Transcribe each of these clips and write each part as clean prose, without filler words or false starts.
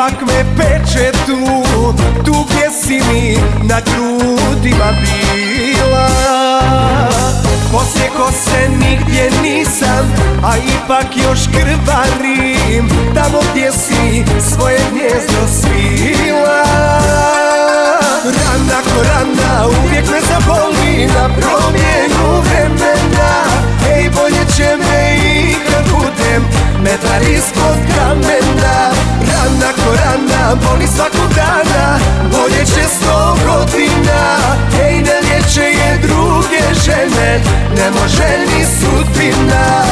ipak me peče tu, tu gdje si mi na grudima bila. Poslije kose nigdje nisam, a ipak još krvarim, tamo gdje si svoje gnjezdo svila. Rana ko rana uvijek me zaboli na promjenu vremena. Ej, bolje će me i kad budem metar ispod kamena. Rana ko rana boli svakog dana, bolje će 100 godina. Ej, ne liječe je druge žene, ne može ni sudbina.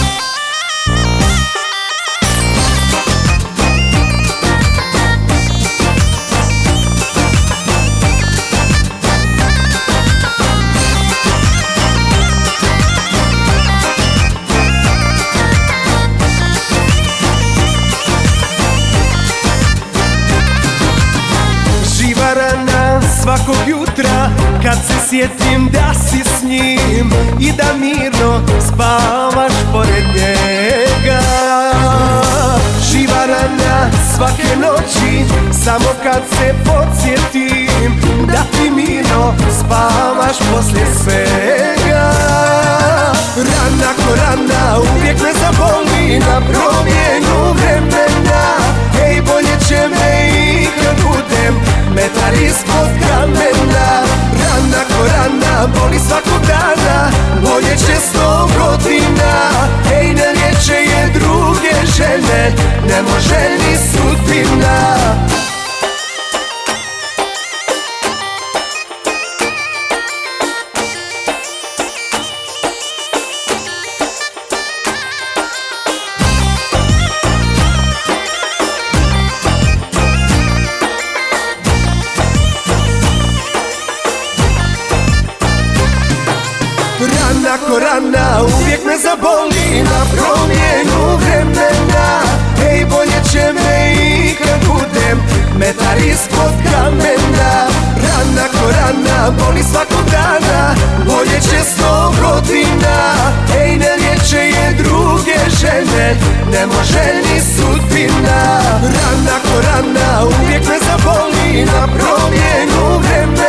Rana svakog jutra kad se sjetim da si s njim i da mirno spavaš pored njega. Živa rana svake noći samo kad se podsjetim da ti mirno spavaš poslije svega. Rana ko rana uvijek me zaboli na promjenu vremena. Ej, bolje će me i kad budem metar ispod kamena. Rana ko rana boli svakog dana, bolje će 100 godina. Ej, ne liječe je druge žene, ne može ni sudbina. Rana ko rana uvijek me zaboli na promjenu vremena. Ej, bolje će me i kad budem metar ispod kamena. Rana ko rana boli svakog dana, bolje će 100 godina. Ej, ne liječe je druge žene, ne može ni sudbina. Rana ko rana uvijek me zaboli na promjenu vremena.